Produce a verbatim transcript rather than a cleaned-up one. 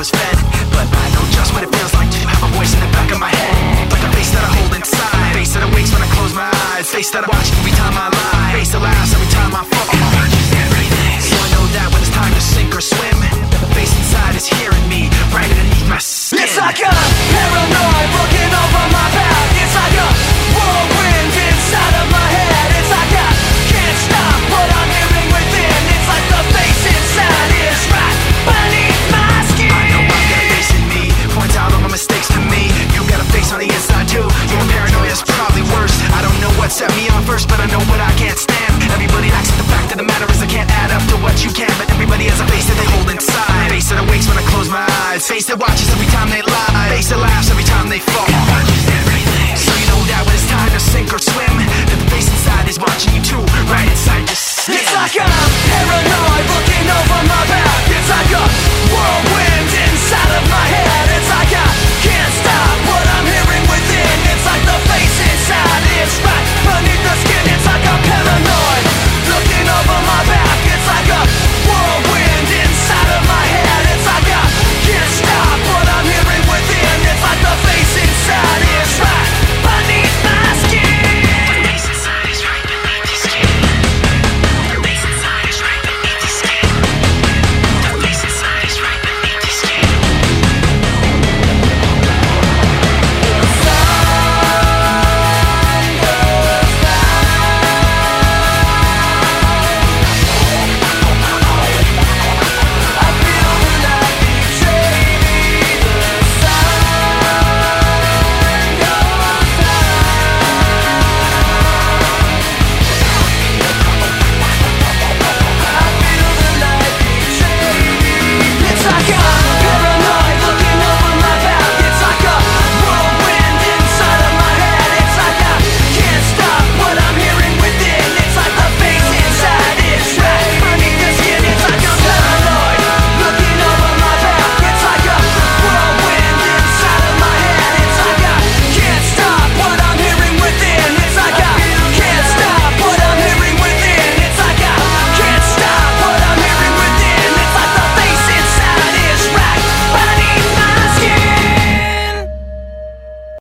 was fed. But I know just what it feels like to have a voice in the back of my head, like a face that I hold inside, face that awakes when I close my eyes, face that I watch every time I lie, face that laughs every time I fall. So I know that when it's time to sink or swim, the face inside is hearing me right underneath my skin. It's like a paranoid looking over my back. It's like a whirlwind inside of my head. It's like I can't stop what I'm hearing within. It's like the face inside is right beneath my skin. I know I've got a face in me, points out all my mistakes to me. You got a face on the inside too, your paranoia is probably worse. I don't know what set me on first, but I know what I can't stand. Everybody acts like the fact of the matter is I can't add up to what you can. But everybody has a face that they hold inside, face that awakes when I close my eyes, face that watches every